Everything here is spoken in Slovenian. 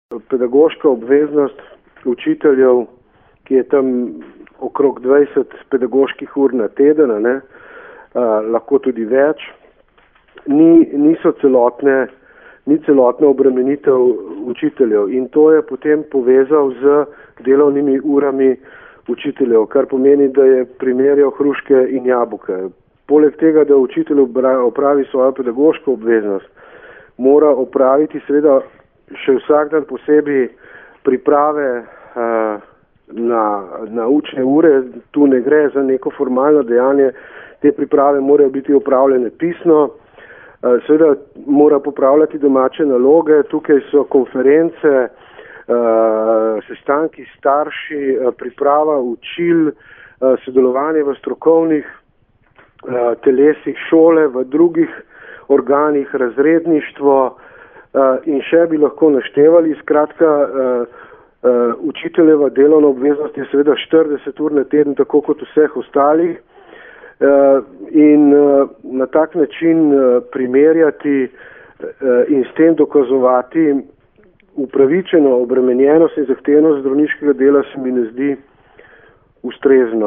Pedagoška obveznost učiteljev, ki je tam okrog 20 pedagoških ur na teden, lahko tudi več, ni celotna obremenitev učiteljev in to je potem povezal z delovnimi urami učiteljev, kar pomeni, da je primerjal hruške in jabolke. Poleg tega, da učitelj opravi svojo pedagoško obveznost, mora opraviti seveda še vsak dan posebej priprave na učne ure. Tu ne gre za neko formalno dejanje, te priprave morajo biti opravljene pisno, seveda mora popravljati domače naloge, tukaj so konference, sestanki s starši, priprava učil, sodelovanje v strokovnih telesih šole, v drugih organih, razredništvo in še bi lahko naštevali. Skratka, učiteljeva delovna obveznost je seveda 40 ur na teden, tako kot vseh ostalih, in na tak način primerjati in s tem dokazovati upravičeno obremenjenost in zahtevnost zdravniškega dela se mi ne zdi ustrezno.